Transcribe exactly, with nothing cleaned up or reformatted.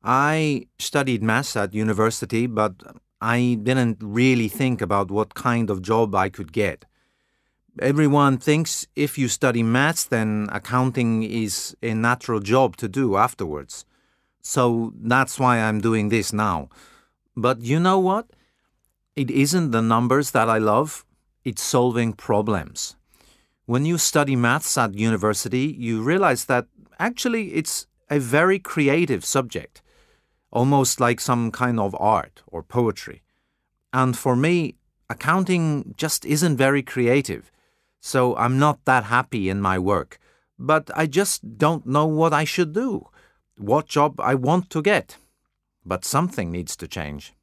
I studied maths at university, but I didn't really think about what kind of job I could get. Everyone thinks if you study maths, then accounting is a natural job to do afterwards. So that's why I'm doing this now. But you know what? It isn't the numbers that I love, it's solving problems. When you study maths at university, you realize that actually it's a very creative subject, almost like some kind of art or poetry. And for me, accounting just isn't very creative, so I'm not that happy in my work. But I just don't know what I should do, what job I want to get. But something needs to change.